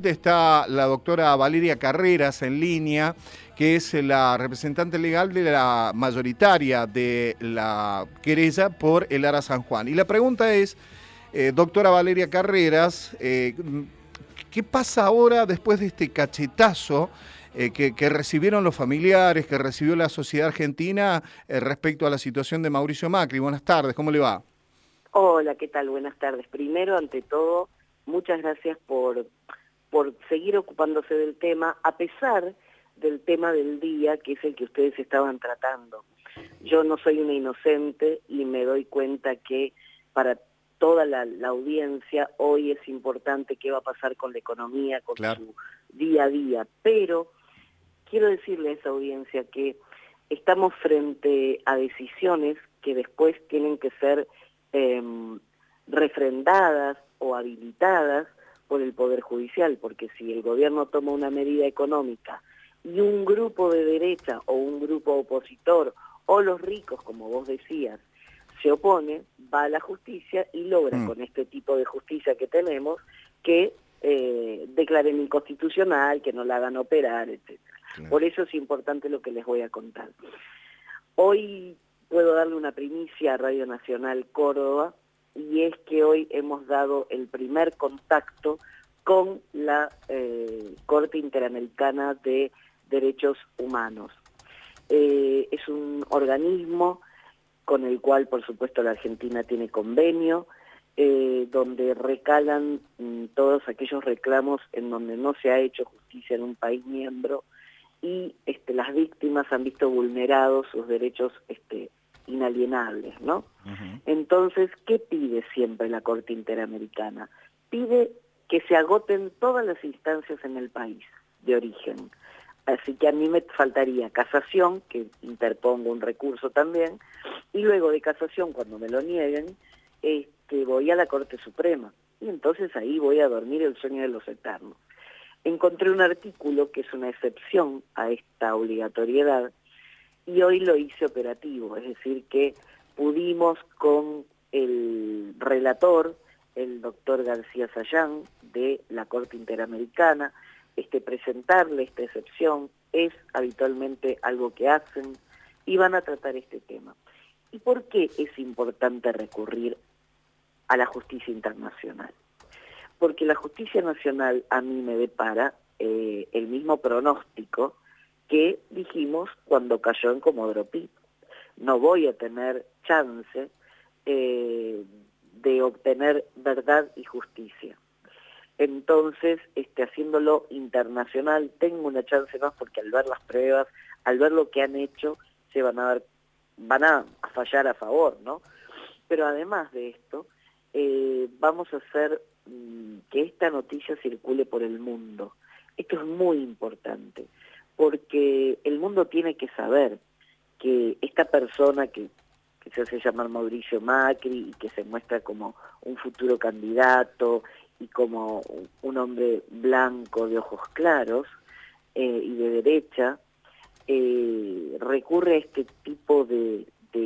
Está la doctora Valeria Carreras en línea, que es la representante legal de la mayoritaria de la querella por el Ara San Juan. Y la pregunta es, doctora Valeria Carreras, ¿qué pasa ahora después de este cachetazo que recibieron los familiares, que recibió la sociedad argentina respecto a la situación de Mauricio Macri? Buenas tardes, ¿cómo le va? Hola, ¿qué tal? Buenas tardes. Primero, ante todo, muchas gracias por seguir ocupándose del tema, a pesar del tema del día, que es el que ustedes estaban tratando. Yo no soy una inocente y me doy cuenta que para toda la audiencia hoy es importante qué va a pasar con la economía, con Claro. su día a día. Pero quiero decirle a esa audiencia que estamos frente a decisiones que después tienen que ser refrendadas o habilitadas por el Poder Judicial, porque si el gobierno toma una medida económica y un grupo de derecha o un grupo opositor o los ricos, como vos decías, se opone, va a la justicia y logra con este tipo de justicia que tenemos que declaren inconstitucional, que no la hagan operar, etc. Claro. Por eso es importante lo que les voy a contar. Hoy puedo darle una primicia a Radio Nacional Córdoba, y es que hoy hemos dado el primer contacto con la Corte Interamericana de Derechos Humanos. Es un organismo con el cual, por supuesto, la Argentina tiene convenio, donde recalan todos aquellos reclamos en donde no se ha hecho justicia en un país miembro, y las víctimas han visto vulnerados sus derechos inalienables, ¿no? Entonces, ¿qué pide siempre la Corte Interamericana? Pide que se agoten todas las instancias en el país de origen. Así que a mí me faltaría casación, que interpongo un recurso también, y luego de casación, cuando me lo nieguen, voy a la Corte Suprema. Y entonces ahí voy a dormir el sueño de los eternos. Encontré un artículo que es una excepción a esta obligatoriedad, y hoy lo hice operativo, es decir, que pudimos con el relator, el doctor García Sayán, de la Corte Interamericana, presentarle esta excepción. Es habitualmente algo que hacen, y van a tratar este tema. ¿Y por qué es importante recurrir a la justicia internacional? Porque la justicia nacional a mí me depara el mismo pronóstico que dijimos cuando cayó en Comodoro Pi. No voy a tener chance de obtener verdad y justicia. Entonces, haciéndolo internacional, tengo una chance más, porque al ver las pruebas, al ver lo que han hecho, van a fallar a favor, ¿no? Pero además de esto, vamos a hacer que esta noticia circule por el mundo. Esto es muy importante, porque el mundo tiene que saber que esta persona que se hace llamar Mauricio Macri y que se muestra como un futuro candidato y como un hombre blanco de ojos claros y de derecha, recurre a este tipo de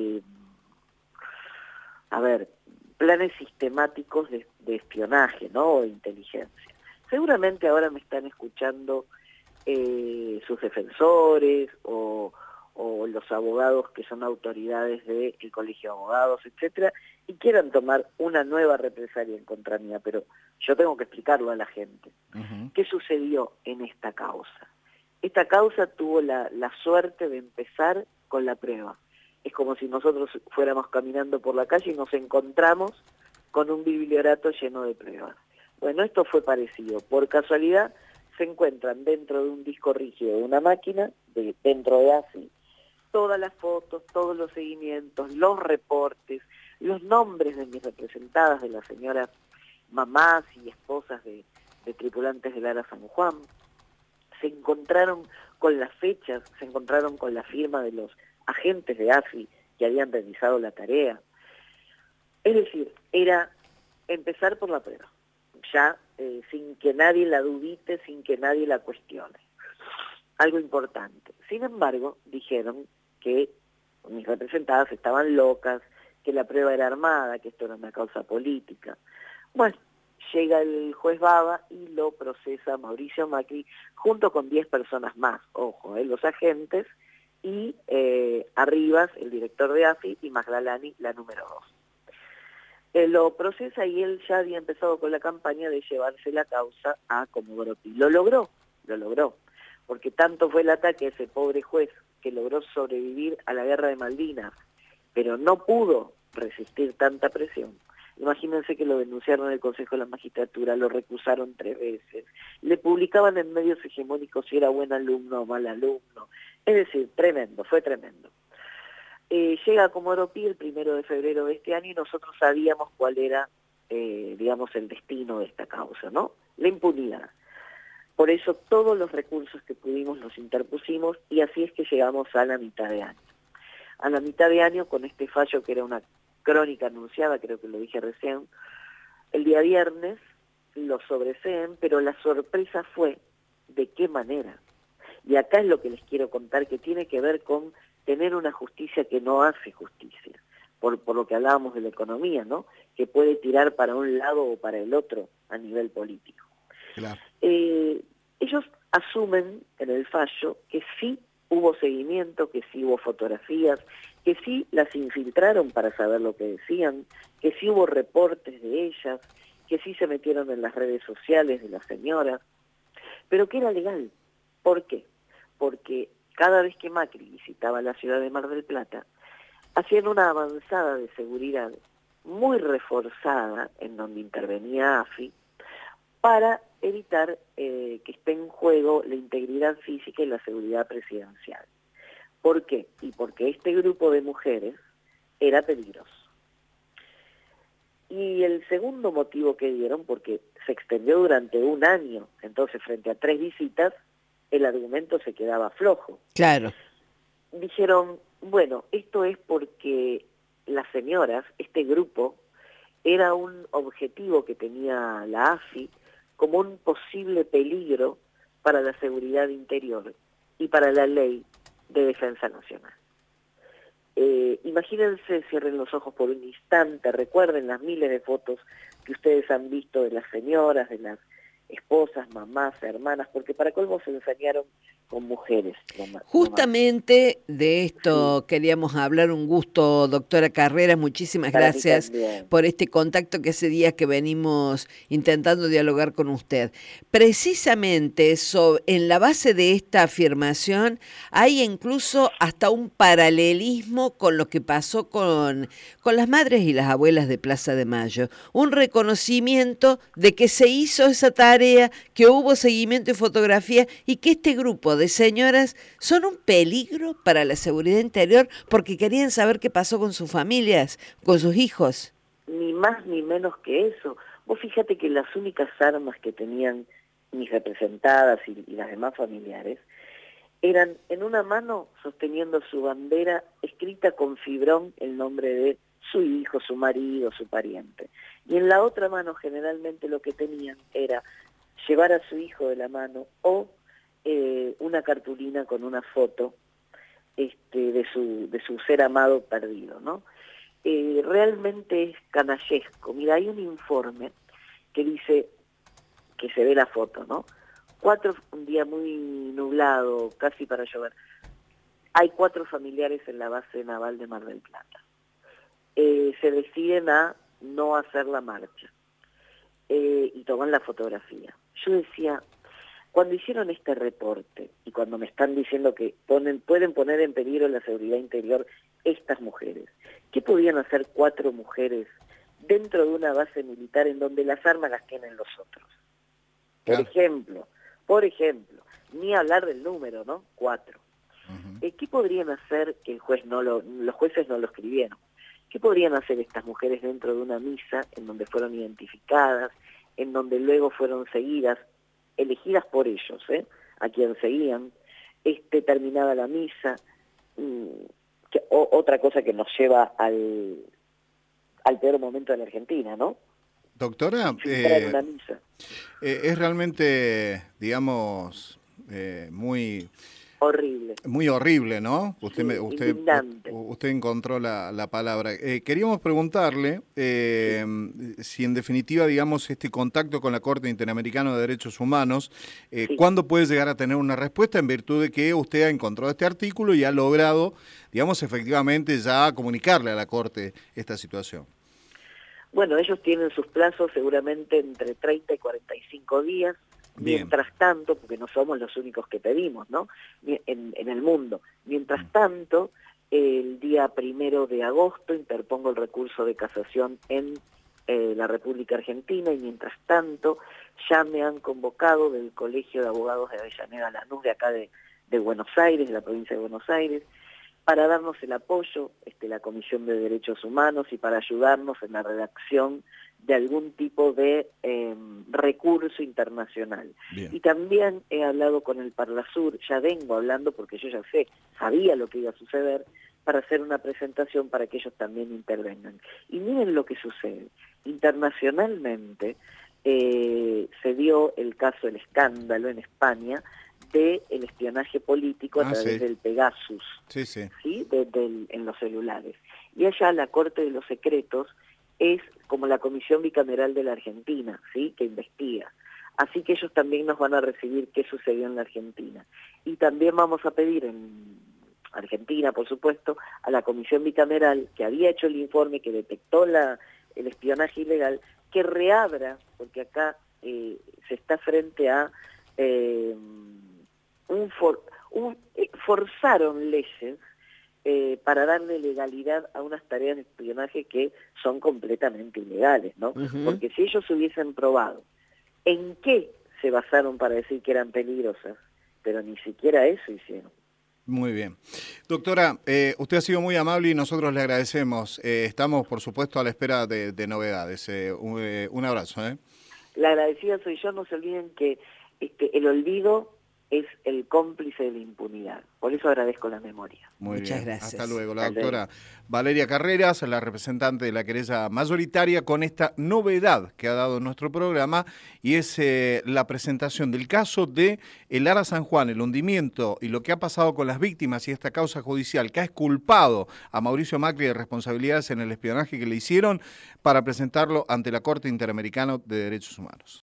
planes sistemáticos de espionaje, ¿no? O de inteligencia. Seguramente ahora me están escuchando sus defensores o los abogados que son autoridades del Colegio de Abogados, etcétera, y quieran tomar una nueva represalia en contra mía, pero yo tengo que explicarlo a la gente. ¿Qué sucedió en esta causa? Esta causa tuvo la suerte de empezar con la prueba. Es como si nosotros fuéramos caminando por la calle y nos encontramos con un bibliorato lleno de pruebas. Bueno, esto fue parecido. Por casualidad se encuentran dentro de un disco rígido de una máquina, dentro de AFI, todas las fotos, todos los seguimientos, los reportes, los nombres de mis representadas, de las señoras mamás y esposas de tripulantes del Ara San Juan. Se encontraron con las fechas, se encontraron con la firma de los agentes de AFI que habían realizado la tarea. Es decir, era empezar por la prueba, ya sin que nadie la dudite, sin que nadie la cuestione. Algo importante. Sin embargo, dijeron que mis representadas estaban locas, que la prueba era armada, que esto era una causa política. Bueno, llega el juez Baba y lo procesa Mauricio Macri junto con 10 personas más, ojo, los agentes, y Arribas, el director de AFI, y Magdalani, la número 2. Lo procesa y él ya había empezado con la campaña de llevarse la causa a Comodoro Pi. Lo logró, porque tanto fue el ataque a ese pobre juez que logró sobrevivir a la guerra de Malvinas, pero no pudo resistir tanta presión. Imagínense que lo denunciaron en el Consejo de la Magistratura, lo recusaron 3 veces, le publicaban en medios hegemónicos si era buen alumno o mal alumno. Es decir, tremendo, fue tremendo. Llega a Comodoro Pi el 1 de febrero de este año y nosotros sabíamos cuál era, digamos, el destino de esta causa, ¿no? La impunidad. Por eso todos los recursos que pudimos los interpusimos y así es que llegamos a la mitad de año. A la mitad de año, con este fallo que era una crónica anunciada, creo que lo dije recién, el día viernes lo sobreseen, pero la sorpresa fue de qué manera. Y acá es lo que les quiero contar, que tiene que ver con tener una justicia que no hace justicia, por lo que hablábamos de la economía, ¿no? Que puede tirar para un lado o para el otro a nivel político. Claro. Ellos asumen en el fallo que sí hubo seguimiento, que sí hubo fotografías, que sí las infiltraron para saber lo que decían, que sí hubo reportes de ellas, que sí se metieron en las redes sociales de las señoras, pero que era legal. ¿Por qué? Porque cada vez que Macri visitaba la ciudad de Mar del Plata, hacían una avanzada de seguridad muy reforzada en donde intervenía AFI para evitar que esté en juego la integridad física y la seguridad presidencial. ¿Por qué? Y porque este grupo de mujeres era peligroso. Y el segundo motivo que dieron, porque se extendió durante un año, entonces frente a 3 visitas, el argumento se quedaba flojo. Claro. Dijeron, bueno, esto es porque las señoras, este grupo, era un objetivo que tenía la AFI como un posible peligro para la seguridad interior y para la ley de defensa nacional. Imagínense, cierren los ojos por un instante, recuerden las miles de fotos que ustedes han visto de las señoras, de las esposas, mamás, hermanas, porque para colmo se ensañaron con mujeres. Justamente de esto queríamos hablar. Un gusto, doctora Carreras, muchísimas gracias por este contacto que hace días que venimos intentando dialogar con usted. Precisamente en la base de esta afirmación hay incluso hasta un paralelismo con lo que pasó con las madres y las abuelas de Plaza de Mayo. Un reconocimiento de que se hizo esa tarea, que hubo seguimiento y fotografía y que este grupo de señoras son un peligro para la seguridad interior porque querían saber qué pasó con sus familias, con sus hijos. Ni más ni menos que eso. Vos fíjate que las únicas armas que tenían mis representadas y las demás familiares eran en una mano sosteniendo su bandera escrita con fibrón el nombre de su hijo, su marido, su pariente. Y en la otra mano generalmente lo que tenían era llevar a su hijo de la mano o una cartulina con una foto de su ser amado perdido, ¿no? Realmente es canallesco. Mira, hay un informe que dice, que se ve la foto, ¿no? Un día muy nublado, casi para llover. Hay 4 familiares en la base naval de Mar del Plata. Se deciden a no hacer la marcha y toman la fotografía. Yo decía, cuando hicieron este reporte y cuando me están diciendo que pueden poner en peligro la seguridad interior estas mujeres, ¿qué podían hacer 4 mujeres dentro de una base militar en donde las armas las tienen los otros? Por ejemplo, ni hablar del número, ¿no? 4. ¿Qué podrían hacer que los jueces no lo escribieron? ¿Qué podrían hacer estas mujeres dentro de una misa en donde fueron identificadas, en donde luego fueron seguidas, elegidas por ellos, a quien seguían, terminada la misa? Otra cosa que nos lleva al peor momento de la Argentina, ¿no? Doctora, una misa. es realmente, digamos, muy Horrible. Muy horrible, ¿no? Indignante. Usted encontró la palabra. Queríamos preguntarle si en definitiva, digamos, este contacto con la Corte Interamericana de Derechos Humanos, ¿cuándo puede llegar a tener una respuesta en virtud de que usted ha encontrado este artículo y ha logrado, digamos, efectivamente ya comunicarle a la Corte esta situación? Bueno, ellos tienen sus plazos seguramente entre 30 y 45 días. Bien. Mientras tanto, porque no somos los únicos que pedimos, ¿no? En el mundo. Mientras tanto, el día 1 de agosto interpongo el recurso de casación en la República Argentina y mientras tanto ya me han convocado del Colegio de Abogados de Avellaneda Lanús, de acá de Buenos Aires, de la provincia de Buenos Aires, para darnos el apoyo, la Comisión de Derechos Humanos, y para ayudarnos en la redacción de algún tipo de recurso internacional. Bien. Y también he hablado con el Parlasur, ya vengo hablando porque yo ya sabía lo que iba a suceder, para hacer una presentación para que ellos también intervengan. Y miren lo que sucede. Internacionalmente se dio el caso, el escándalo en España, del espionaje político a través del Pegasus, ¿sí? En los celulares. Y allá la Corte de los Secretos es como la Comisión Bicameral de la Argentina, ¿sí? Que investiga. Así que ellos también nos van a recibir qué sucedió en la Argentina. Y también vamos a pedir en Argentina, por supuesto, a la Comisión Bicameral, que había hecho el informe que detectó el espionaje ilegal, que reabra, porque acá se está frente a... forzaron leyes para darle legalidad a unas tareas de espionaje que son completamente ilegales, ¿no? Porque si ellos hubiesen probado en qué se basaron para decir que eran peligrosas, pero ni siquiera eso hicieron. Muy bien. Doctora, usted ha sido muy amable y nosotros le agradecemos. Estamos, por supuesto, a la espera de novedades. Un abrazo. La agradecida soy yo. No se olviden que el olvido es el cómplice de la impunidad. Por eso agradezco la memoria. Muchas gracias. Hasta luego. La doctora Valeria Carreras, la representante de la querella mayoritaria, con esta novedad que ha dado nuestro programa, y es la presentación del caso de el Ara San Juan, el hundimiento y lo que ha pasado con las víctimas y esta causa judicial que ha exculpado a Mauricio Macri de responsabilidades en el espionaje que le hicieron, para presentarlo ante la Corte Interamericana de Derechos Humanos.